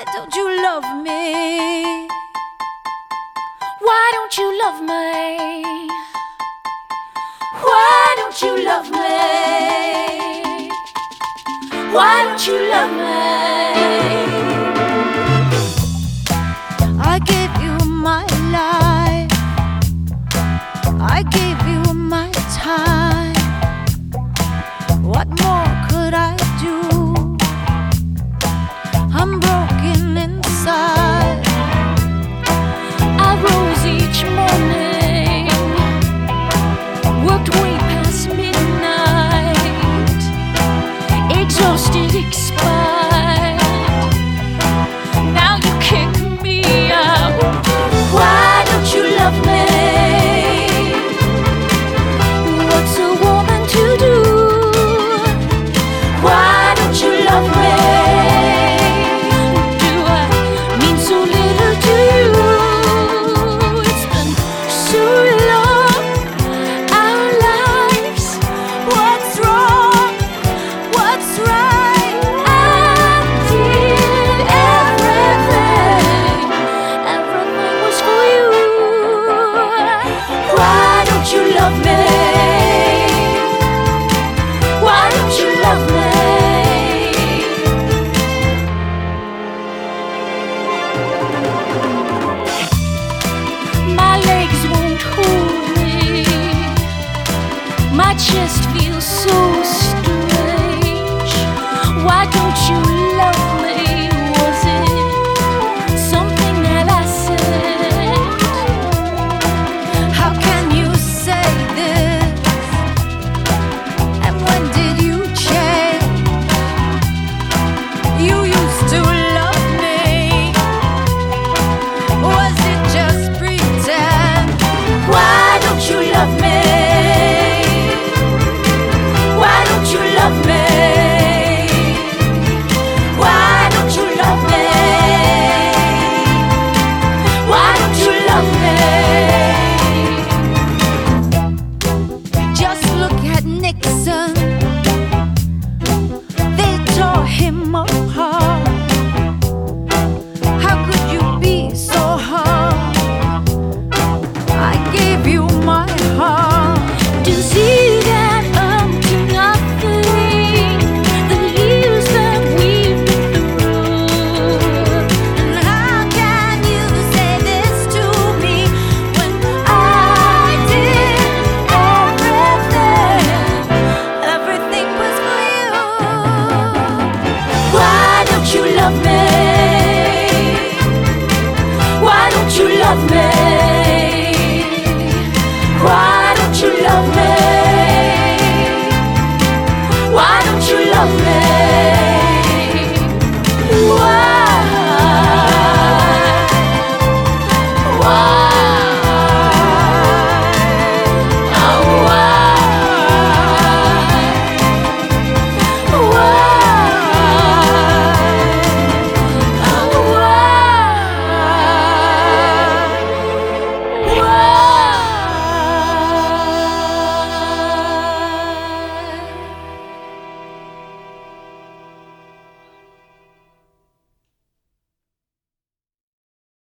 don't you love me? Why don't you love me? Why don't you love me? Why don't you love me? I gave you my life, I gave you my time. What more could I do? I'm broken inside. I rose each morning, worked way past midnight, exhausted, expired. Now you kick me out. Why don't you love me? What's a woman to do? Why don't you love me? Do I mean so little to you? It's been so long, our lives. What's wrong? What's right? I did everything. Everything was for you. Why don't you love me?